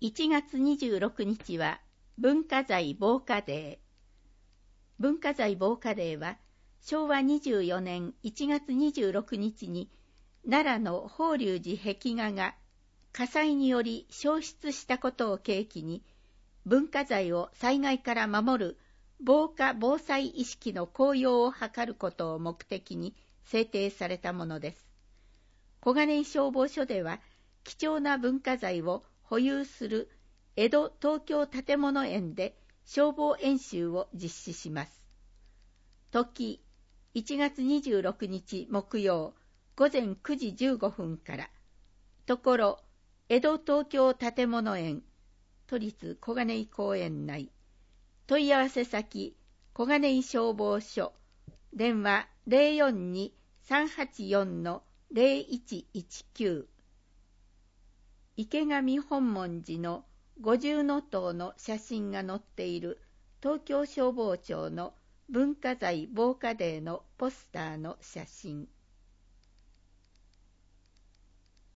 1月26日は文化財防火デー。文化財防火デーは昭和24年1月26日に奈良の法隆寺壁画が火災により焼失したことを契機に文化財を災害から守る防火・防災意識の高揚を図ることを目的に制定されたものです。小金井消防署では貴重な文化財を保有する江戸東京建物園で消防演習を実施します。時1月26日木曜午前9時15分から、ところ江戸東京建物園都立小金井公園内、問い合わせ先小金井消防署、電話 042-384-0119、池上本門寺の五重塔の写真が載っている東京消防庁の文化財防火デーのポスターの写真。